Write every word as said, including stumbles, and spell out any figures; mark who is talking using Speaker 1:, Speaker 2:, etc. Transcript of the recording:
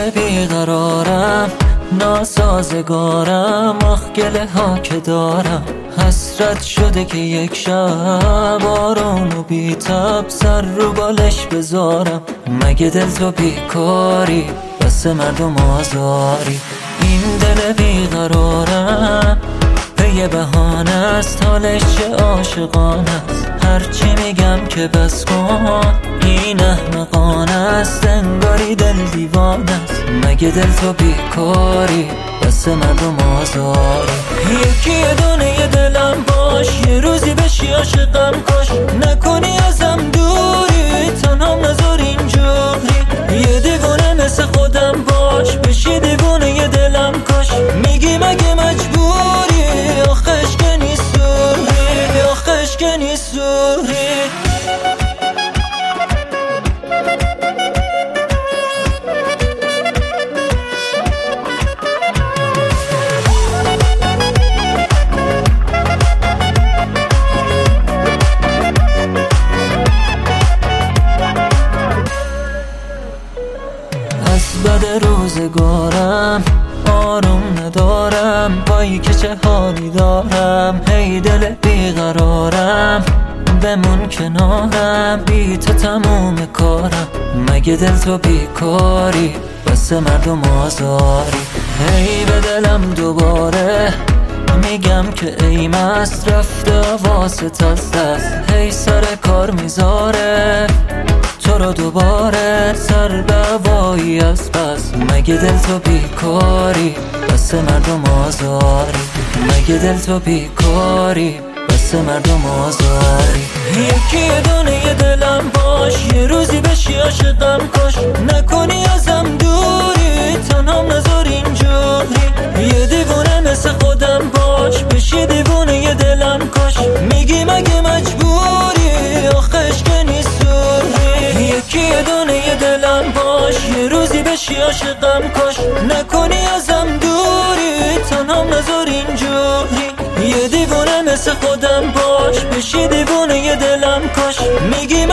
Speaker 1: دل بیقرارم، ناسازگارم، آخ گله ها که دارم. حسرت شده که یک شب آروم و بی تب سر رو بالش بذارم. مگه دل تو بیکاری بس مردم آزاری؟ این دل بیقرارم یه بهانه است، حالش چه عاشقانه است. هرچی میگم که بس کن این احمقانه است، انگاری دل دیوانه است. مگه دل تو بیکاری بس مردم آزاری؟ یکی دونه یه دلم باش، یه روزی بشی عاشقم کاش. نکنی ازم دوری تنهام نذار اینجوری، یه دیوانه مثل خودم باش، بشی دیوانه یه دلم کاش. میگی مگه مجبوری؟ آخش که نیسوری، آخش که نیسوری. از بد روزگارم آروم ندارم، پایی که چه حالی دارم. هی دل بیقرارم بمون کنارم، بی تو تموم کارم. مگه دل تو بیکاری بس مردم آزاری؟ هی به دلم دوباره میگم که ای مست رفته واسط از دست. هی سر کار میذاره تو رو دوباره سر به هوایی از پس. مگه دل تو بیکاری بس مردم آزاری؟ مگه دل تو بیکاری بس مردم آزاری؟ یکی دونه یه دلم باش، یه روزی بشی عاشقم کاش. نکنی ازم دوری تنهام نذار اینجوری، یه دیوونه مثل خودم باش، بشی دیوونه یه دلم کاش. میگی مگه مجبوری؟ آخش که نیسوری. یکی دونه یه دلم باش، یه روزی بشی عاشقم کاش. نکنی ازم دوری تنهام نذار اینجوری، یه دیوونه مثل خودم باش، بشی دیوونه یه دلم کاش. میگی